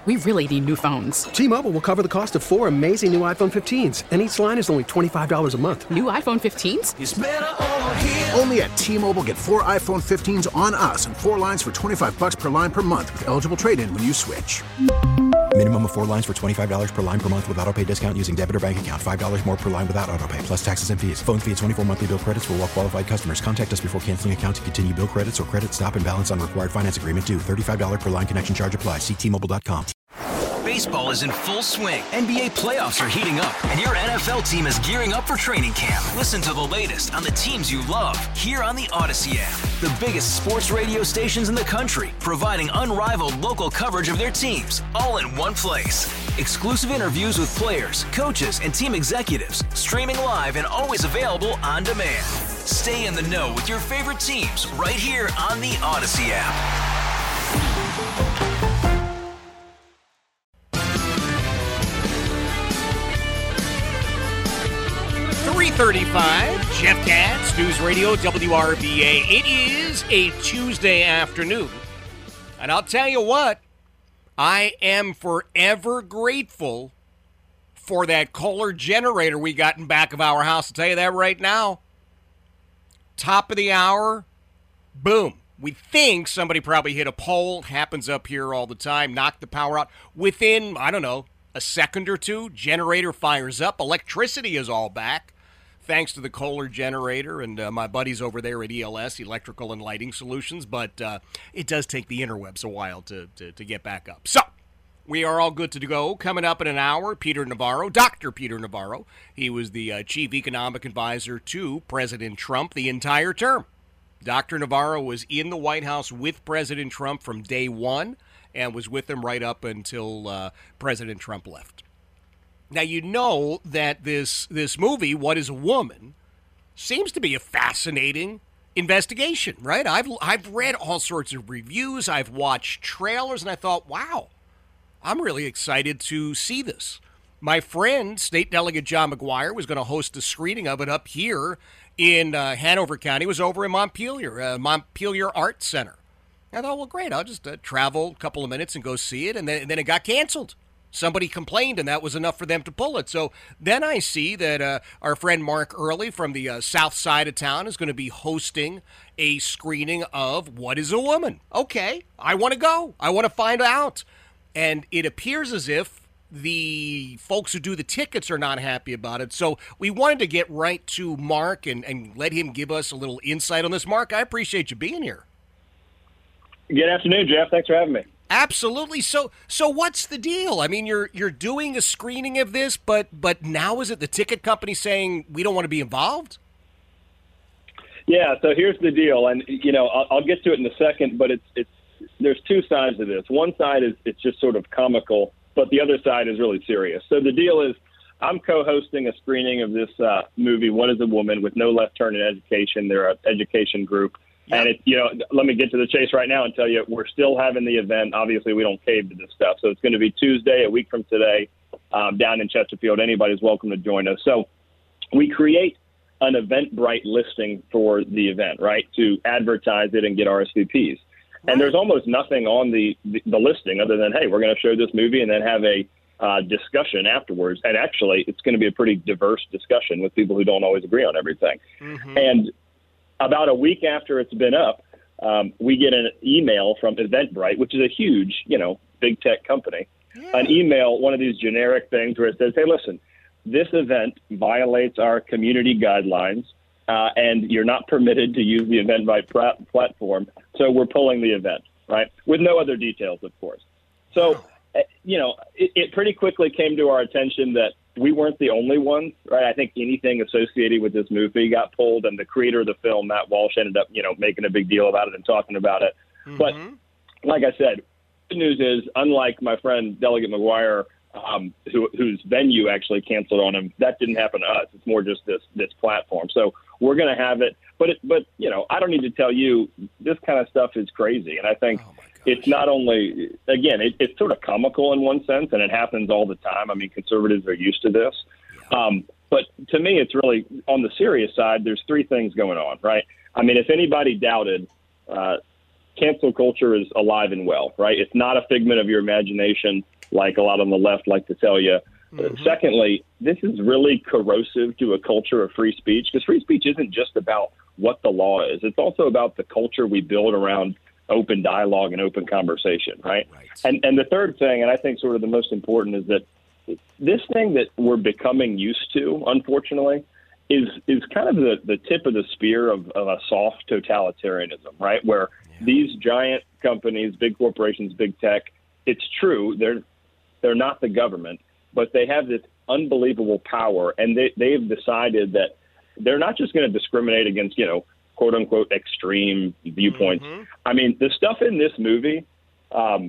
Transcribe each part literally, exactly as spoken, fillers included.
We really need new phones. T-Mobile will cover the cost of four amazing new iPhone fifteens, and each line is only twenty-five dollars a month. New iPhone fifteens? It's better over here. Only at T-Mobile, get four iPhone fifteens on us and four lines for twenty-five dollars per line per month with eligible trade-in when you switch. Minimum of four lines for twenty-five dollars per line per month with autopay discount using debit or bank account. five dollars more per line without autopay, plus taxes and fees. Phone fee at twenty-four monthly bill credits for well-qualified customers. Contact us before canceling account to continue bill credits or credit stop and balance on required finance agreement due. thirty-five dollars per line connection charge applies. See T Mobile dot com. Baseball is in full swing. N B A playoffs are heating up, and your N F L team is gearing up for training camp. Listen to the latest on the teams you love here on the Odyssey app. The biggest sports radio stations in the country, providing unrivaled local coverage of their teams, all in one place. Exclusive interviews with players, coaches, and team executives, streaming live and always available on demand. Stay in the know with your favorite teams right here on the Odyssey app. three thirty-five, Jeff Katz, News Radio, W R V A. It is a Tuesday afternoon, and I'll tell you what, I am forever grateful for that Kohler generator we got in back of our house. I'll tell you that right now. Top of the hour, boom. We think somebody probably hit a pole. It happens up here all the time. Knocked the power out. Within, I don't know, a second or two, generator fires up. Electricity is all back, thanks to the Kohler generator and uh, my buddies over there at E L S, Electrical and Lighting Solutions. But uh, it does take the interwebs a while to, to, to get back up. So we are all good to go. Coming up in an hour, Peter Navarro, Doctor Peter Navarro. He was the uh, chief economic advisor to President Trump the entire term. Doctor Navarro was in the White House with President Trump from day one and was with him right up until uh, President Trump left. Now, you know that this this movie, What is a Woman, seems to be a fascinating investigation, right? I've I've read all sorts of reviews. I've watched trailers, and I thought, wow, I'm really excited to see this. My friend, State Delegate John McGuire, was going to host a screening of it up here in uh, Hanover County. It was over in Montpelier, uh, Montpelier Arts Center. I thought, well, great, I'll just uh, travel a couple of minutes and go see it, and then, and then it got canceled. Somebody complained, and that was enough for them to pull it. So then I see that uh, our friend Mark Early from the uh, south side of town is going to be hosting a screening of What is a Woman? Okay, I want to go. I want to find out. And it appears as if the folks who do the tickets are not happy about it. So we wanted to get right to Mark and, and let him give us a little insight on this. Mark, I appreciate you being here. Good afternoon, Jeff. Thanks for having me. Absolutely. So, so what's the deal? I mean, you're you're doing a screening of this, but but now is it the ticket company saying we don't want to be involved? Yeah. So here's the deal, and you know I'll, I'll get to it in a second. But it's it's there's two sides of this. One side is it's just sort of comical, but the other side is really serious. So the deal is I'm co-hosting a screening of this uh, movie, What is a Woman, with No Left Turn in Education. They're an education group. Yep. And, it, you know, let me get to the chase right now and tell you we're still having the event. Obviously, we don't cave to this stuff. So it's going to be Tuesday, a week from today, um, down in Chesterfield. Anybody's welcome to join us. So we create an Eventbrite listing for the event, right, to advertise it and get R S V Ps. Right. And there's almost nothing on the, the, the listing other than, hey, we're going to show this movie and then have a uh, discussion afterwards. And actually, it's going to be a pretty diverse discussion with people who don't always agree on everything. Mm-hmm. And about a week after it's been up, um, we get an email from Eventbrite, which is a huge, you know, big tech company, yeah. An email, one of these generic things where it says, hey, listen, this event violates our community guidelines, uh, and you're not permitted to use the Eventbrite plat- platform, so we're pulling the event, right, with no other details, of course. So, uh, you know, it, it pretty quickly came to our attention that we weren't the only ones, right? I think anything associated with this movie got pulled, and the creator of the film, Matt Walsh, ended up, you know, making a big deal about it and talking about it. Mm-hmm. But like I said, good news is, unlike my friend Delegate McGuire, um, who, whose venue actually canceled on him, that didn't happen to us. It's more just this this platform. So we're going to have it. But, it, but you know, I don't need to tell you, this kind of stuff is crazy. And I think oh it's not only, again, it, it's sort of comical in one sense, and it happens all the time. I mean, conservatives are used to this. Um, but to me, it's really, on the serious side, there's three things going on, right? I mean, if anybody doubted, uh, cancel culture is alive and well, right? It's not a figment of your imagination. like a lot on the left like to tell you. Mm-hmm. Secondly, this is really corrosive to a culture of free speech, because free speech isn't just about what the law is. It's also about the culture we build around open dialogue and open conversation, right? right. And and the third thing, and I think sort of the most important, is that this thing that we're becoming used to, unfortunately, is is kind of the, the tip of the spear of, of a soft totalitarianism, right? Where yeah. these giant companies, big corporations, big tech, it's true, they're they're not the government, but they have this unbelievable power, and they, they've decided that they're not just going to discriminate against, you know, quote unquote extreme viewpoints. Mm-hmm. I mean, the stuff in this movie, um,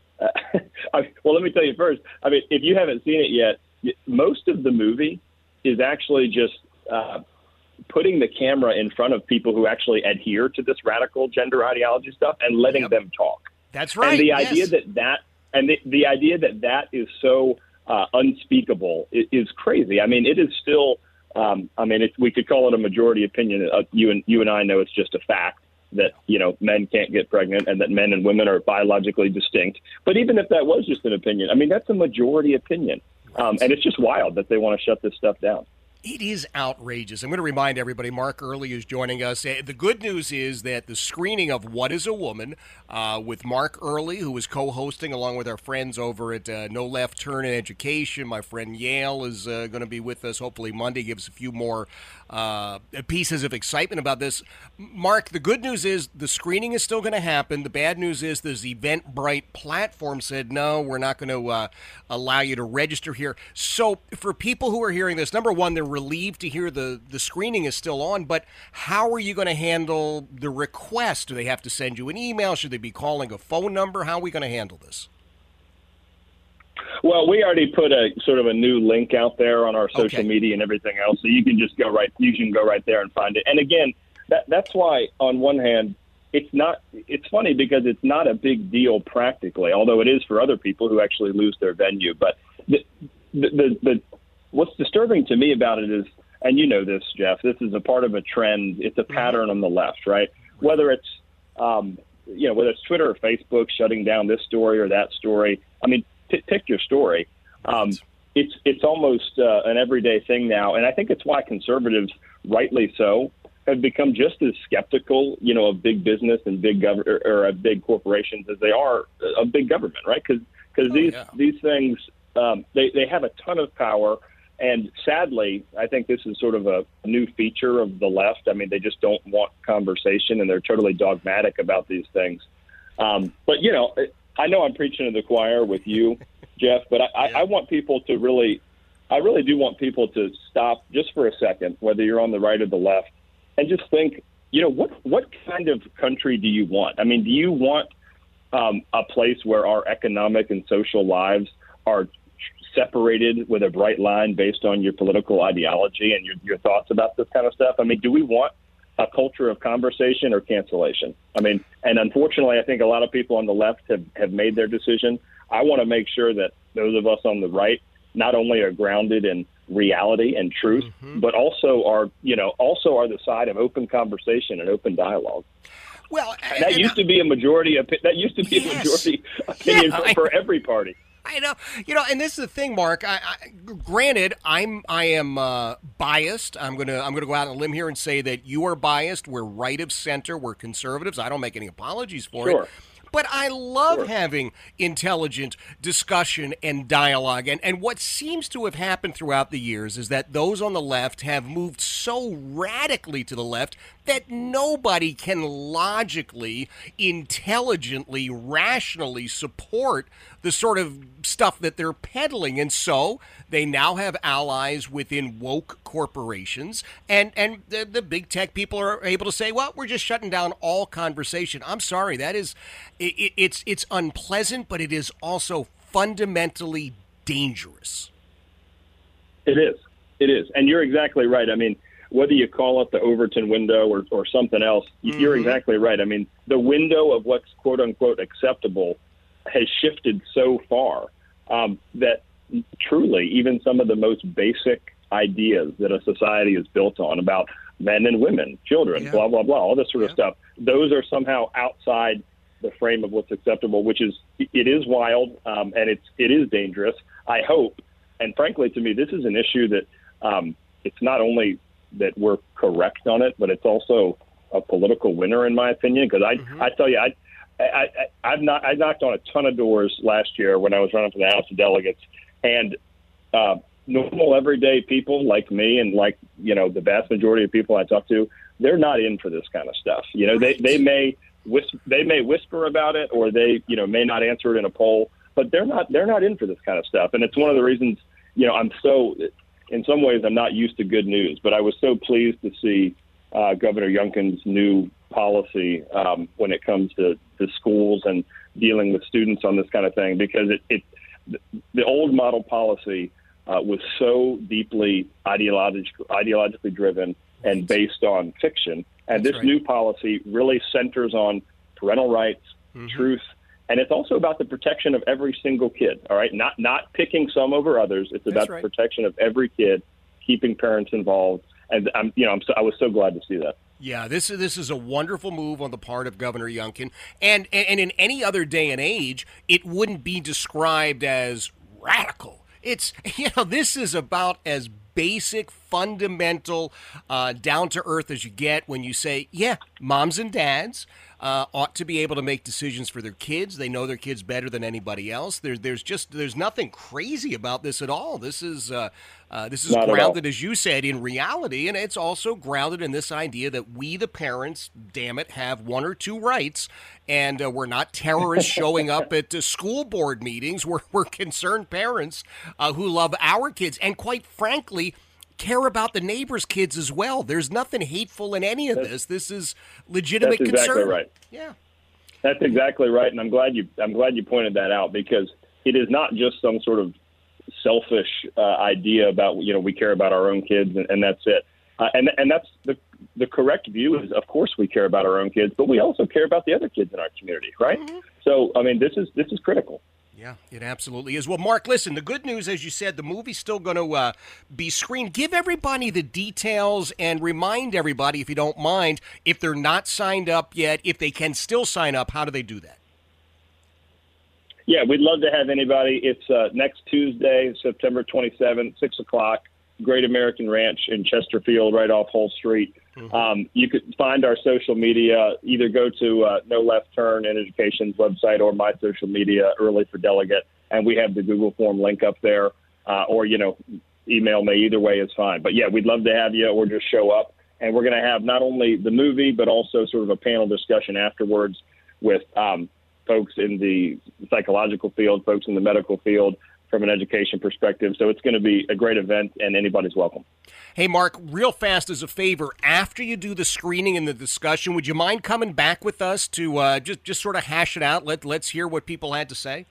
I, well, let me tell you first, I mean, if you haven't seen it yet, most of the movie is actually just uh, putting the camera in front of people who actually adhere to this radical gender ideology stuff and letting yep. them talk. That's right. And the yes. idea that that, and the, the idea that that is so uh, unspeakable is, is crazy. I mean, it is still, Um, I mean, it, we could call it a majority opinion. Uh, you and you and I know it's just a fact that, you know, men can't get pregnant and that men and women are biologically distinct. But even if that was just an opinion, I mean, that's a majority opinion. Um, and it's just wild that they want to shut this stuff down. It is outrageous. I'm going to remind everybody, Mark Earley is joining us. The good news is that the screening of What is a Woman uh, with Mark Earley, who is co-hosting along with our friends over at uh, No Left Turn in Education. My friend Yale is uh, going to be with us hopefully Monday, gives a few more uh, pieces of excitement about this. Mark, the good news is the screening is still going to happen. The bad news is this Eventbrite platform said, no, we're not going to uh, allow you to register here. So for people who are hearing this, number one, they're relieved to hear the, the screening is still on, but how are you going to handle the request? Do they have to send you an email? Should they be calling a phone number? How are we going to handle this? Well, we already put a sort of a new link out there on our social okay. media and everything else, so you can just go right, you can go right there and find it. And again, that, that's why on one hand, it's not, it's funny because it's not a big deal practically, although it is for other people who actually lose their venue. But the, the, the, the what's disturbing to me about it is, and you know this, Jeff, this is a part of a trend. It's a pattern on the left, right? Whether it's, um, you know, whether it's Twitter or Facebook shutting down this story or that story. I mean, p- pick your story. Um, it's it's almost uh, an everyday thing now, and I think it's why conservatives, rightly so, have become just as skeptical, you know, of big business and big gov- or, or of big corporations as they are of big government, right? Because because oh, these yeah. these things um, they they have a ton of power. And sadly, I think this is sort of a new feature of the left. I mean, they just don't want conversation, and they're totally dogmatic about these things. Um, but, you know, I know I'm preaching to the choir with you, Jeff, but I, yeah. I, I want people to really, I really do want people to stop just for a second, whether you're on the right or the left, and just think, you know, what, what kind of country do you want? I mean, do you want um, a place where our economic and social lives are separated with a bright line based on your political ideology and your, your thoughts about this kind of stuff? I mean, do we want a culture of conversation or cancellation? I mean, and unfortunately, I think a lot of people on the left have, have made their decision. I want to make sure that those of us on the right not only are grounded in reality and truth, mm-hmm. but also are, you know, also are the side of open conversation and open dialogue. Well, and that and used I, to be a majority. That used to be yes. a majority opinion yeah, for, for every party. I know, you know, and this is the thing, Mark. I, I, granted, I'm I am uh, biased. I'm gonna I'm gonna go out on a limb here and say that you are biased. We're right of center. We're conservatives. I don't make any apologies for sure. it. But I love sure. having intelligent discussion and dialogue. And, and what seems to have happened throughout the years is that those on the left have moved so radically to the left that nobody can logically, intelligently, rationally support the sort of stuff that they're peddling. And so they now have allies within woke corporations. And, and the, the big tech people are able to say, well, we're just shutting down all conversation. I'm sorry. That is, it, it's, it's unpleasant, but it is also fundamentally dangerous. It is. It is. And you're exactly right. I mean, whether you call it the Overton window or, or something else, mm-hmm. you're exactly right. I mean, the window of what's quote unquote acceptable has shifted so far um, that truly even some of the most basic ideas that a society is built on about men and women, children, yeah. blah, blah, blah, all this sort yeah. of stuff, those are somehow outside the frame of what's acceptable, which is it is wild um, and it's it is dangerous. I hope, and frankly, to me, this is an issue that um, it's not only that we're correct on it, but it's also a political winner, in my opinion. Because I, mm-hmm. I tell you, I, I, I, I've not, I knocked on a ton of doors last year when I was running for the House of Delegates, and uh, normal, everyday people like me and like you know the vast majority of people I talk to, they're not in for this kind of stuff. You know, right. they they may whisper, they may whisper about it, or they you know may not answer it in a poll, but they're not they're not in for this kind of stuff. And it's one of the reasons you know I'm so. In some ways, I'm not used to good news, but I was so pleased to see uh, Governor Youngkin's new policy um, when it comes to, to schools and dealing with students on this kind of thing, because it, it the old model policy uh, was so deeply ideologic, ideologically driven and based on fiction. And That's this right. new policy really centers on parental rights, mm-hmm. truth, and it's also about the protection of every single kid, all right? Not not picking some over others. It's about right. the protection of every kid, keeping parents involved. And I'm, you know, I'm so, I was so glad to see that. Yeah, this is this is a wonderful move on the part of Governor Youngkin. And and in any other day and age, it wouldn't be described as radical. It's, you know, this is about as basic, fundamental, uh, down-to-earth as you get when you say, yeah, moms and dads uh, ought to be able to make decisions for their kids. They know their kids better than anybody else. There's there's just there's nothing crazy about this at all. This is uh, uh, this is Not grounded, as you said, in reality, and it's also grounded in this idea that we, the parents, damn it, have one or two rights, and uh, we're not terrorists showing up at uh, school board meetings. We're we're concerned parents uh, who love our kids, and quite frankly, care about the neighbors' kids as well. There's nothing hateful in any of this. This is legitimate That's exactly concern. Right. Yeah. That's exactly right, and I'm glad you I'm glad you pointed that out, because it is not just some sort of selfish uh, idea about you know we care about our own kids and, and that's it. Uh, and and that's the the correct view is, of course, we care about our own kids, but we also care about the other kids in our community, right? Mm-hmm. So I mean, this is this is critical. Yeah, it absolutely is. Well, Mark, listen, the good news, as you said, the movie's still going to uh, be screened. Give everybody the details and remind everybody, if you don't mind, if they're not signed up yet, if they can still sign up, how do they do that? Yeah, we'd love to have anybody. It's uh, next Tuesday, September twenty-seventh, six o'clock, Great American Ranch in Chesterfield, right off Hull Street. Mm-hmm. Um, you could find our social media, either go to uh, No Left Turn in Education's website or my social media, Early for Delegate, and we have the Google form link up there, uh, or, you know, email me. Either way is fine. But, yeah, we'd love to have you, or just show up. And we're going to have not only the movie, but also sort of a panel discussion afterwards with um, folks in the psychological field, folks in the medical field, from an education perspective. So it's going to be a great event, and anybody's welcome. Hey, Mark, real fast as a favor, after you do the screening and the discussion, would you mind coming back with us to uh, just, just sort of hash it out? Let, let's hear what people had to say.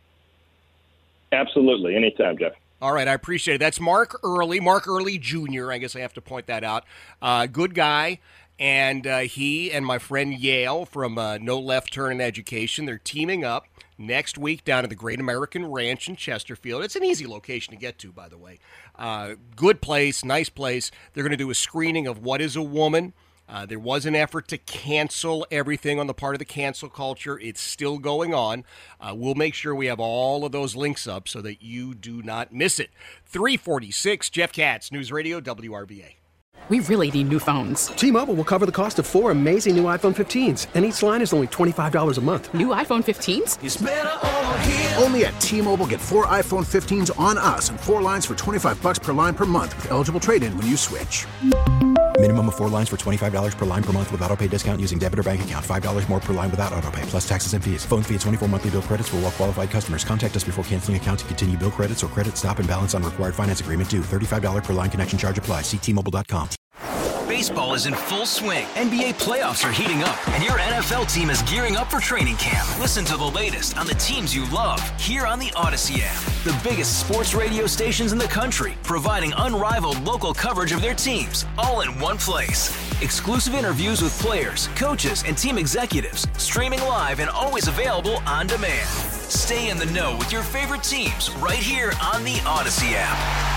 Absolutely. Anytime, Jeff. All right, I appreciate it. That's Mark Early, Mark Early Junior I guess I have to point that out. Uh, good guy. And uh, he and my friend Yale from uh, No Left Turn in Education, they're teaming up next week down at the Great American Ranch in Chesterfield. It's an easy location to get to, by the way. Uh, good place, nice place. They're going to do a screening of What is a Woman? Uh, there was an effort to cancel everything on the part of the cancel culture. It's still going on. Uh, we'll make sure we have all of those links up so that you do not miss it. three forty-six, Jeff Katz, News Radio, W R V A. We really need new phones. T-Mobile will cover the cost of four amazing new iPhone fifteens, and each line is only twenty-five dollars a month. New iPhone fifteens? It's better over here. Only at T-Mobile, get four iPhone fifteens on us and four lines for twenty-five dollars per line per month with eligible trade-in when you switch. Minimum of four lines for twenty-five dollars per line per month with autopay discount using debit or bank account. five dollars more per line without autopay, plus taxes and fees. Phone fee at twenty-four monthly bill credits for well-qualified customers. Contact us before canceling account to continue bill credits or credit stop and balance on required finance agreement due. thirty-five dollars per line connection charge applies. See T Mobile dot com. Baseball is in full swing. N B A playoffs are heating up, and your N F L team is gearing up for training camp. Listen to the latest on the teams you love here on the Odyssey app. The biggest sports radio stations in the country, providing unrivaled local coverage of their teams, all in one place. Exclusive interviews with players, coaches, and team executives, streaming live and always available on demand. Stay in the know with your favorite teams right here on the Odyssey app.